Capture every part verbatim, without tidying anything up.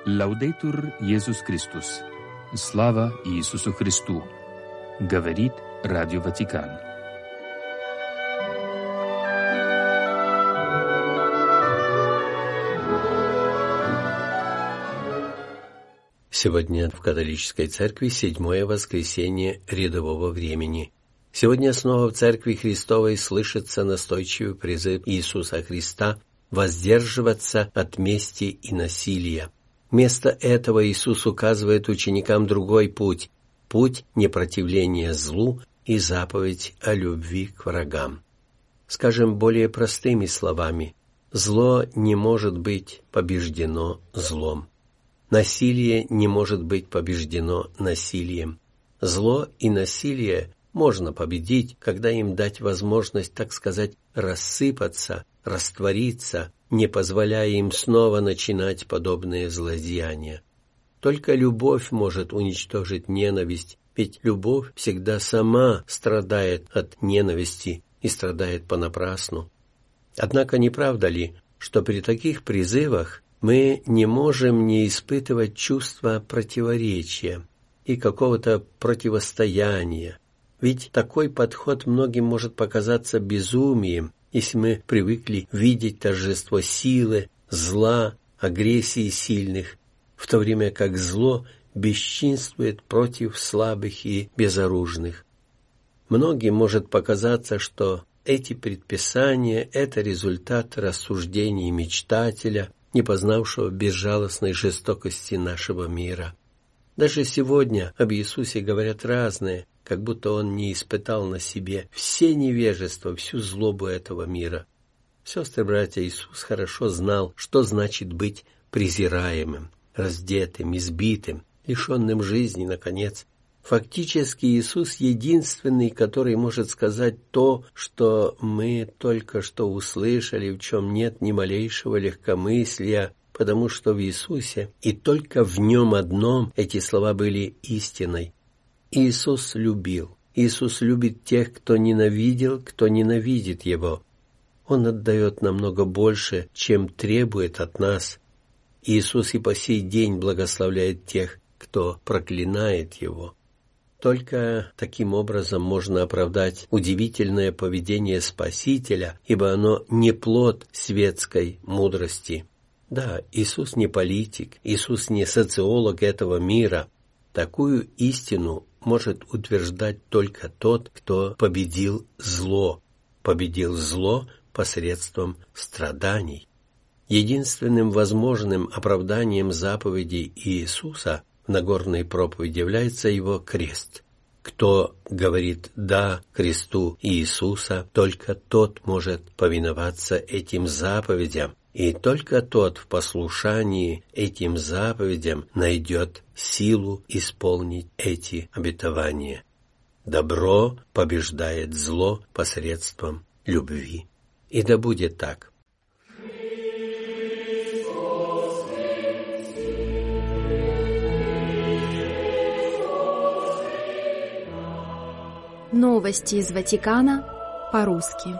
Лаудейтур Иисус Христос. Слава Иисусу Христу. Говорит Радио Ватикан. Сегодня в католической церкви седьмое воскресенье рядового времени. Сегодня снова в Церкви Христовой слышится настойчивый призыв Иисуса Христа воздерживаться от мести и насилия. Вместо этого Иисус указывает ученикам другой путь – путь непротивления злу и заповедь о любви к врагам. Скажем более простыми словами, зло не может быть побеждено злом. Насилие не может быть побеждено насилием. Зло и насилие можно победить, когда им дать возможность, так сказать, рассыпаться, раствориться, не позволяя им снова начинать подобные злодеяния. Только любовь может уничтожить ненависть, ведь любовь всегда сама страдает от ненависти и страдает понапрасну. Однако не правда ли, что при таких призывах мы не можем не испытывать чувства противоречия и какого-то противостояния? Ведь такой подход многим может показаться безумием, если мы привыкли видеть торжество силы, зла, агрессии сильных, в то время как зло бесчинствует против слабых и безоружных. Многим может показаться, что эти предписания – это результат рассуждений мечтателя, не познавшего безжалостной жестокости нашего мира. Даже сегодня об Иисусе говорят разное, как будто Он не испытал на себе все невежества, всю злобу этого мира. Сестры, братья, Иисус хорошо знал, что значит быть презираемым, раздетым, избитым, лишенным жизни, наконец. Фактически Иисус единственный, который может сказать то, что мы только что услышали, в чем нет ни малейшего легкомыслия, потому что в Иисусе и только в Нем одном эти слова были истиной. Иисус любил. Иисус любит тех, кто ненавидел, кто ненавидит Его. Он отдает намного больше, чем требует от нас. Иисус и по сей день благословляет тех, кто проклинает Его. Только таким образом можно оправдать удивительное поведение Спасителя, ибо оно не плод светской мудрости. Да, Иисус не политик, Иисус не социолог этого мира. Такую истину может утверждать только тот, кто победил зло, победил зло посредством страданий. Единственным возможным оправданием заповедей Иисуса в Нагорной проповеди является Его крест. Кто говорит «да» кресту Иисуса, только тот может повиноваться этим заповедям, и только тот в послушании этим заповедям найдет силу исполнить эти обетования. Добро побеждает зло посредством любви. И да будет так. Новости из Ватикана по-русски.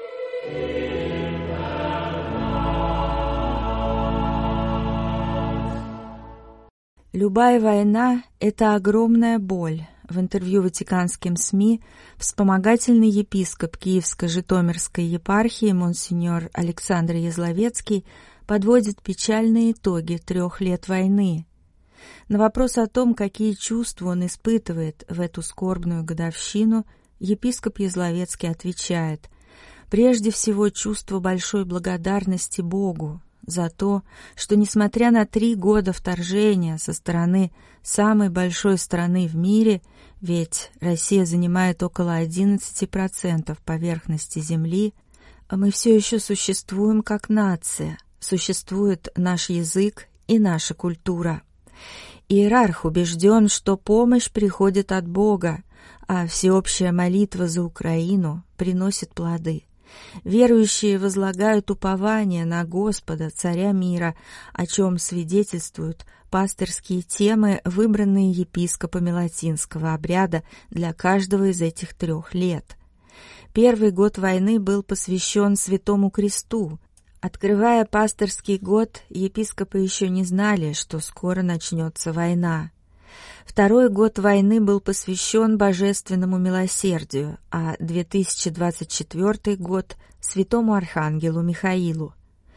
Любая война – это огромная боль. В интервью ватиканским СМИ вспомогательный епископ Киевско-Житомирской епархии монсеньор Александр Язловецкий подводит печальные итоги трех лет войны. На вопрос о том, какие чувства он испытывает в эту скорбную годовщину, епископ Язловецкий отвечает: «Прежде всего чувство большой благодарности Богу за то, что, несмотря на три года вторжения со стороны самой большой страны в мире, ведь Россия занимает около одиннадцать процентов поверхности Земли, мы все еще существуем как нация, существует наш язык и наша культура. Иерарх убежден, что помощь приходит от Бога, а всеобщая молитва за Украину приносит плоды. Верующие возлагают упование на Господа, Царя мира, о чем свидетельствуют пастырские темы, выбранные епископами латинского обряда для каждого из этих трех лет. Первый год войны был посвящен Святому Кресту, Открывая пасторский год, епископы еще не знали, что скоро начнется война. Второй год войны был посвящен божественному милосердию, а две тысячи двадцать четвёртый год — святому архангелу Михаилу.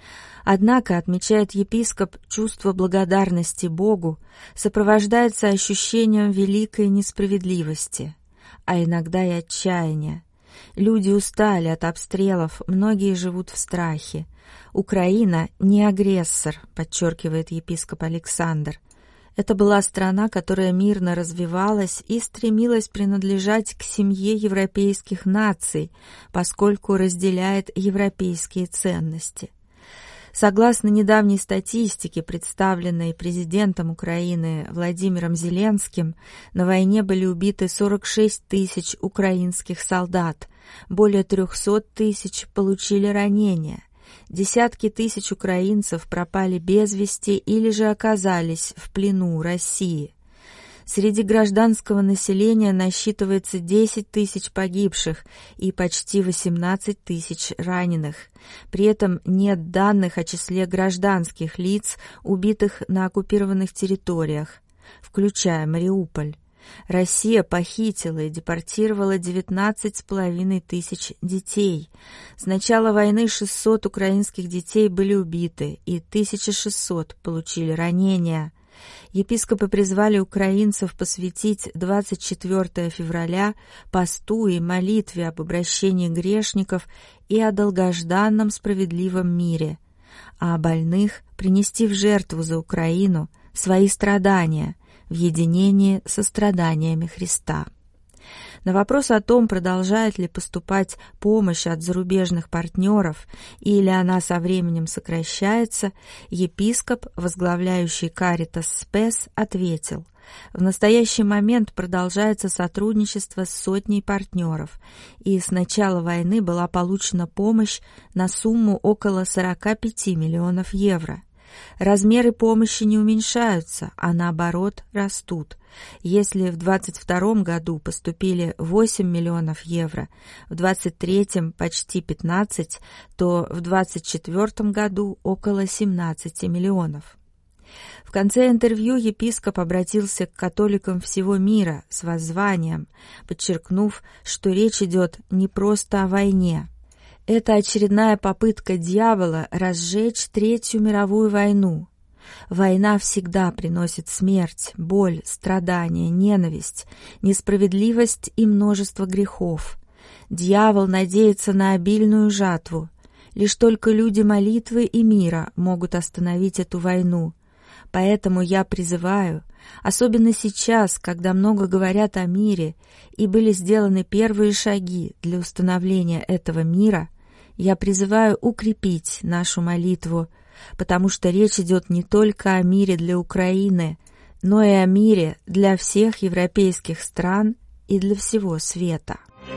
Однако, отмечает епископ, чувство благодарности Богу сопровождается ощущением великой несправедливости, а иногда и отчаяния. Люди устали от обстрелов, многие живут в страхе. Украина не агрессор, подчеркивает епископ Александр. Это была страна, которая мирно развивалась и стремилась принадлежать к семье европейских наций, поскольку разделяет европейские ценности. Согласно недавней статистике, представленной президентом Украины Владимиром Зеленским, на войне были убиты сорок шесть тысяч украинских солдат, более триста тысяч получили ранения. Десятки тысяч украинцев пропали без вести или же оказались в плену у России. Среди гражданского населения насчитывается десять тысяч погибших и почти восемнадцать тысяч раненых. При этом нет данных о числе гражданских лиц, убитых на оккупированных территориях, включая Мариуполь. Россия похитила и депортировала девятнадцать с половиной тысяч детей. С начала войны шестьсот украинских детей были убиты и тысяча шестьсот получили ранения. Епископы призвали украинцев посвятить двадцать четвёртого февраля посту и молитве об обращении грешников и о долгожданном справедливом мире, а больных принести в жертву за Украину свои страдания в единении со страданиями Христа. На вопрос о том, продолжает ли поступать помощь от зарубежных партнеров или она со временем сокращается, епископ, возглавляющий Caritas Spes, ответил: в настоящий момент продолжается сотрудничество с сотней партнеров, и с начала войны была получена помощь на сумму около сорок пять миллионов евро. Размеры помощи не уменьшаются, а наоборот растут. Если в двадцать втором году поступили восемь миллионов евро, в двадцать третьем почти пятнадцать, то в двадцать четвёртом году около семнадцать миллионов. В конце интервью епископ обратился к католикам всего мира с воззванием, подчеркнув, что речь идет не просто о войне. Это очередная попытка дьявола разжечь Третью мировую войну. Война всегда приносит смерть, боль, страдания, ненависть, несправедливость и множество грехов. Дьявол надеется на обильную жатву. Лишь только люди молитвы и мира могут остановить эту войну. Поэтому я призываю, особенно сейчас, когда много говорят о мире и были сделаны первые шаги для установления этого мира, я призываю укрепить нашу молитву, потому что речь идет не только о мире для Украины, но и о мире для всех европейских стран и для всего света.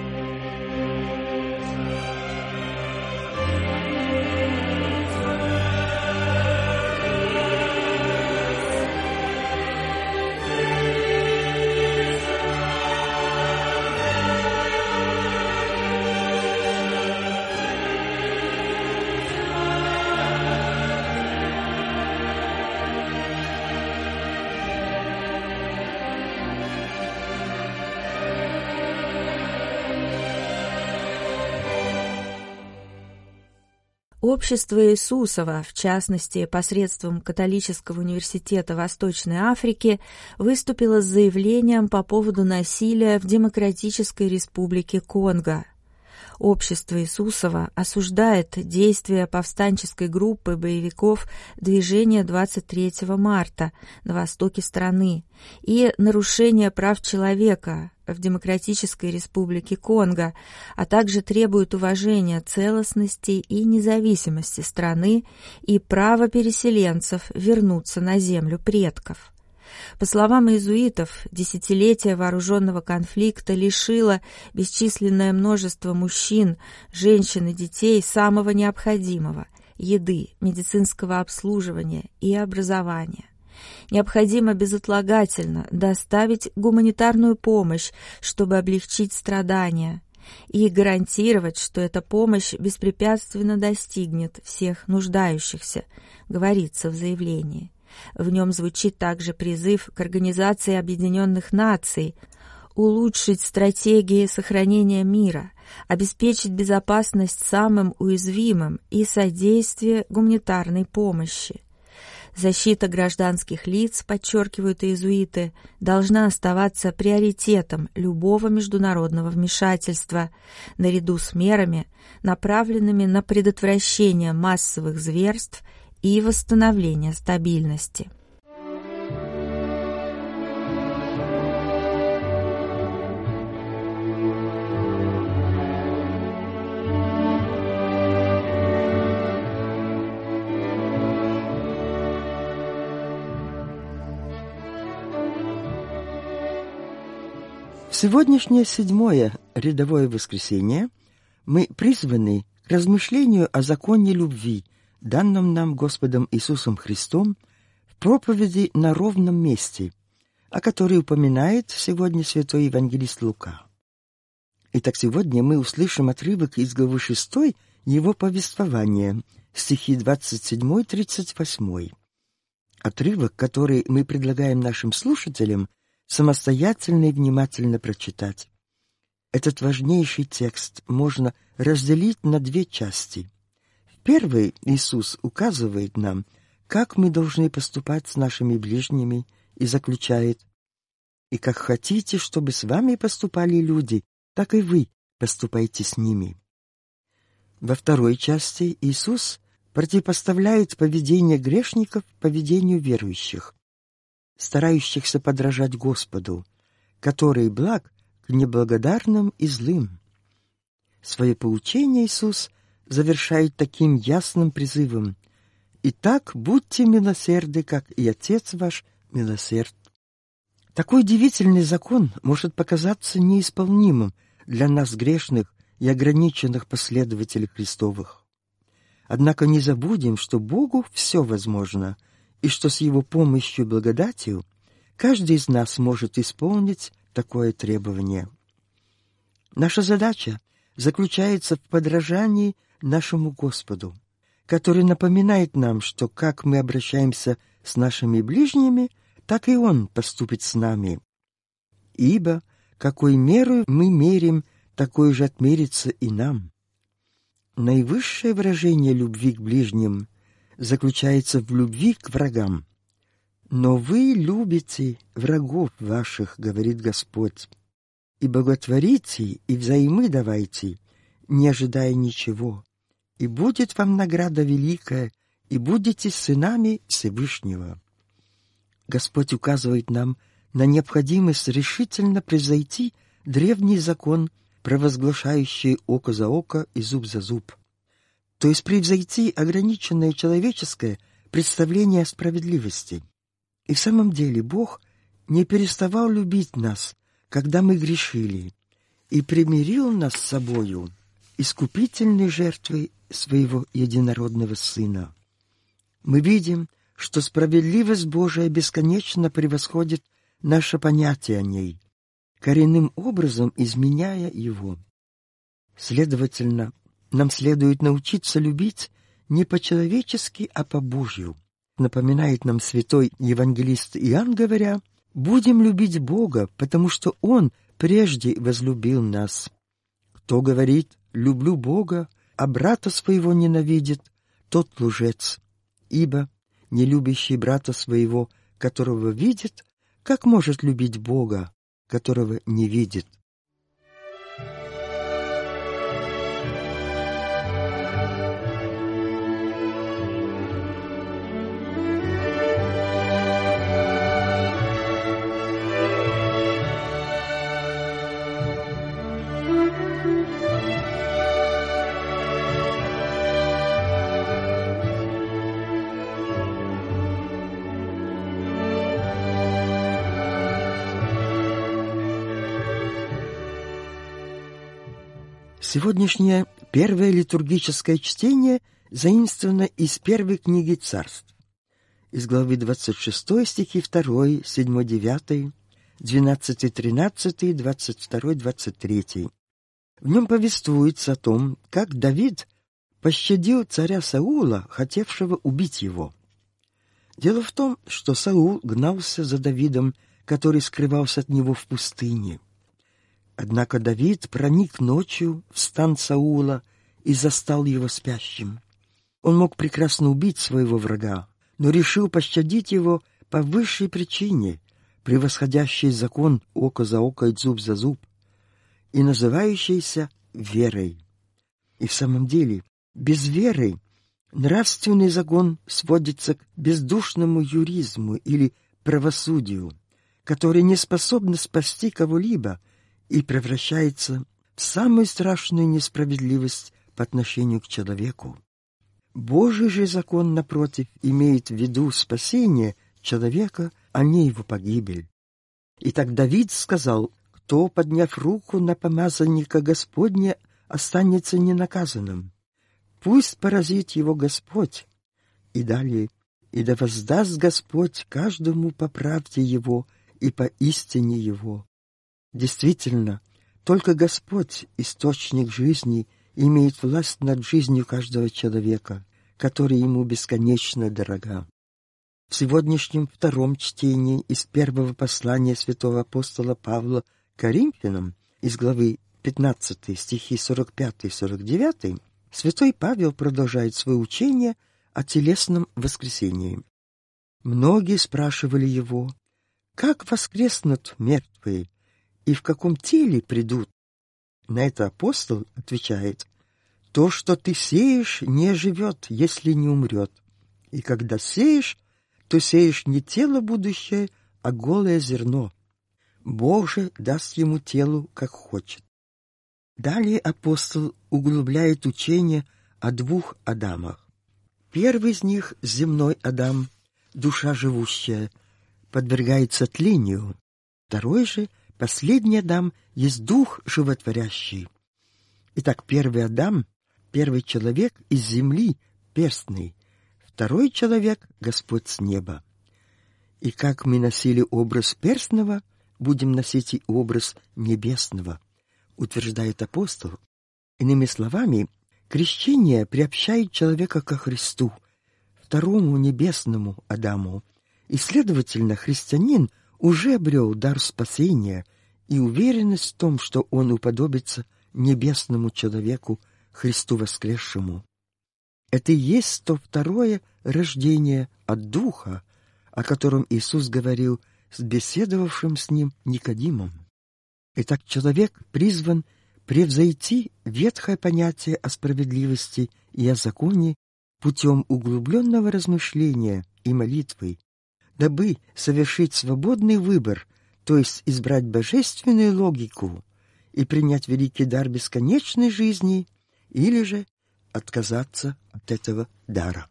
Общество Иисусова, в частности, посредством Католического университета Восточной Африки, выступило с заявлением по поводу насилия в Демократической Республике Конго. Общество Иисусова осуждает действия повстанческой группы боевиков движения двадцать третьего марта на востоке страны и нарушение прав человека в Демократической Республике Конго, а также требует уважения целостности и независимости страны и права переселенцев вернуться на землю предков. По словам иезуитов, десятилетие вооруженного конфликта лишило бесчисленное множество мужчин, женщин и детей самого необходимого – еды, медицинского обслуживания и образования. Необходимо безотлагательно доставить гуманитарную помощь, чтобы облегчить страдания. и гарантировать, что эта помощь беспрепятственно достигнет всех нуждающихся, говорится в заявлении. В нем звучит также призыв к Организации Объединенных Наций улучшить стратегии сохранения мира, обеспечить безопасность самым уязвимым и содействие гуманитарной помощи. Защита гражданских лиц, подчеркивают иезуиты, должна оставаться приоритетом любого международного вмешательства, наряду с мерами, направленными на предотвращение массовых зверств и восстановление стабильности. В сегодняшнее седьмое рядовое воскресенье мы призваны к размышлению о законе любви, данном нам Господом Иисусом Христом в проповеди на ровном месте, о которой упоминает сегодня святой евангелист Лука. Итак, сегодня мы услышим отрывок из главы шестой его повествования, стихи двадцать семь тридцать восемь. Отрывок, который мы предлагаем нашим слушателям самостоятельно и внимательно прочитать. Этот важнейший текст можно разделить на две части. В первой Иисус указывает нам, как мы должны поступать с нашими ближними, и заключает: «И как хотите, чтобы с вами поступали люди, так и вы поступайте с ними». Во второй части Иисус противопоставляет поведение грешников поведению верующих, старающихся подражать Господу, который благ к неблагодарным и злым. Свое поучение Иисус завершает таким ясным призывом: «Итак, будьте милосердны, как и Отец ваш милосерд». Такой удивительный закон может показаться неисполнимым для нас, грешных и ограниченных последователей Христовых. Однако не забудем, что Богу все возможно, и что с Его помощью и благодатью каждый из нас может исполнить такое требование. Наша задача заключается в подражании нашему Господу, который напоминает нам, что как мы обращаемся с нашими ближними, так и Он поступит с нами. Ибо какой мерой мы мерим, такой же отмерится и нам. Наивысшее выражение любви к ближним заключается в любви к врагам. «Но вы любите врагов ваших, — говорит Господь, — и благотворите, и взаймы давайте, не ожидая ничего, и будет вам награда великая, и будете сынами Всевышнего». Господь указывает нам на необходимость решительно превзойти древний закон, провозглашающий око за око и зуб за зуб, то есть превзойти ограниченное человеческое представление о справедливости. И в самом деле Бог не переставал любить нас, когда мы грешили, и примирил нас с собою искупительной жертвой своего единородного Сына. Мы видим, что справедливость Божия бесконечно превосходит наше понятие о ней, коренным образом изменяя его. Следовательно, нам следует научиться любить не по-человечески, а по-божью. Напоминает нам святой евангелист Иоанн, говоря: «Будем любить Бога, потому что Он прежде возлюбил нас. Кто говорит: люблю Бога, а брата своего ненавидит, тот лжец. Ибо не любящий брата своего, которого видит, как может любить Бога, которого не видит?» Сегодняшнее первое литургическое чтение заимствовано из первой книги Царств, из главы двадцать шестой, стихи второй, седьмой, девятый, двенадцатый, тринадцатый, двадцать второй, двадцать третий. В нем повествуется о том, как Давид пощадил царя Саула, хотевшего убить его. Дело в том, что Саул гнался за Давидом, который скрывался от него в пустыне. Однако Давид проник ночью в стан Саула и застал его спящим. Он мог прекрасно убить своего врага, но решил пощадить его по высшей причине, превосходящей закон око за око и зуб за зуб, и называющейся верой. И в самом деле, без веры нравственный закон сводится к бездушному юризму или правосудию, которое не способно спасти кого-либо и превращается в самую страшную несправедливость по отношению к человеку. Божий же закон, напротив, имеет в виду спасение человека, а не его погибель. Итак, Давид сказал: «Кто, подняв руку на помазанника Господня, останется ненаказанным? Пусть поразит его Господь». И далее: «И да воздаст Господь каждому по правде его и по истине его». Действительно, только Господь, источник жизни, имеет власть над жизнью каждого человека, которая ему бесконечно дорога. В сегодняшнем втором чтении из первого послания святого апостола Павла к Коринфянам, из главы пятнадцатой, стихи сорок пятый сорок девятый, святой Павел продолжает свое учение о телесном воскресении. Многие спрашивали его: «Как воскреснут мертвые, и в каком теле придут?» На это апостол отвечает: «То, что ты сеешь, не живет, если не умрет. И когда сеешь, то сеешь не тело будущее, а голое зерно. Бог же даст ему телу, как хочет». Далее апостол углубляет учение о двух Адамах. Первый из них, земной Адам, душа живущая, подвергается тлению. Второй же, последний Адам, есть дух животворящий. Итак, первый Адам, первый человек из земли, перстный, второй человек — Господь с неба. И как мы носили образ перстного, будем носить и образ небесного, утверждает апостол. Иными словами, крещение приобщает человека ко Христу, второму небесному Адаму, и, следовательно, христианин уже обрел дар спасения и уверенность в том, что он уподобится небесному человеку, Христу воскресшему. Это и есть то второе рождение от Духа, о котором Иисус говорил с беседовавшим с ним Никодимом. Итак, человек призван превзойти ветхое понятие о справедливости и о законе путем углубленного размышления и молитвы, дабы совершить свободный выбор, то есть избрать божественную логику и принять великий дар бесконечной жизни, или же отказаться от этого дара.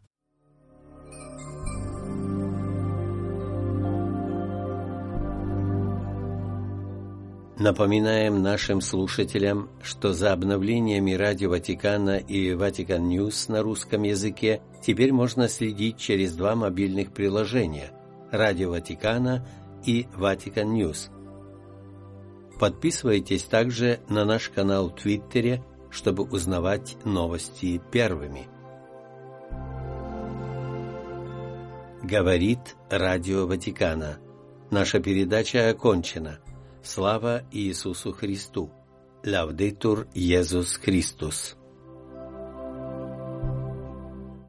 Напоминаем нашим слушателям, что за обновлениями Радио Ватикана и Ватикан Ньюс на русском языке теперь можно следить через два мобильных приложения – Радио Ватикана и Ватикан Ньюс. Подписывайтесь также на наш канал в Твиттере, чтобы узнавать новости первыми. Говорит Радио Ватикана. Наша передача окончена. Слава Иисусу Христу! Лаудетур Иисус Христос!